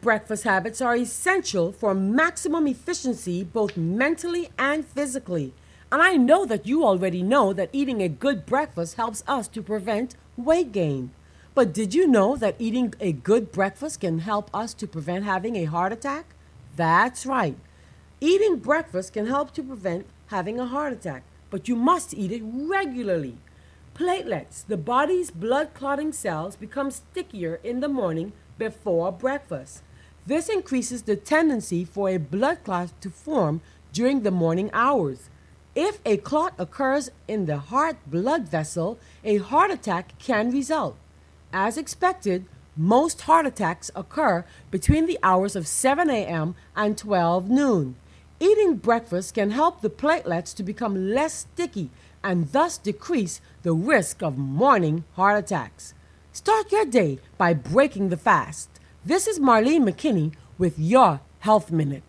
breakfast habits are essential for maximum efficiency both mentally and physically. And I know that you already know that eating a good breakfast helps us to prevent weight gain. But did you know that eating a good breakfast can help us to prevent having a heart attack? That's right. Eating breakfast can help to prevent having a heart attack, but you must eat it regularly. Platelets, the body's blood clotting cells, become stickier in the morning before breakfast. This increases the tendency for a blood clot to form during the morning hours. If a clot occurs in the heart blood vessel, a heart attack can result. As expected, most heart attacks occur between the hours of 7 a.m. and 12 noon. Eating breakfast can help the platelets to become less sticky and thus decrease the risk of morning heart attacks. Start your day by breaking the fast. This is Marlene McKinney with your Health Minute.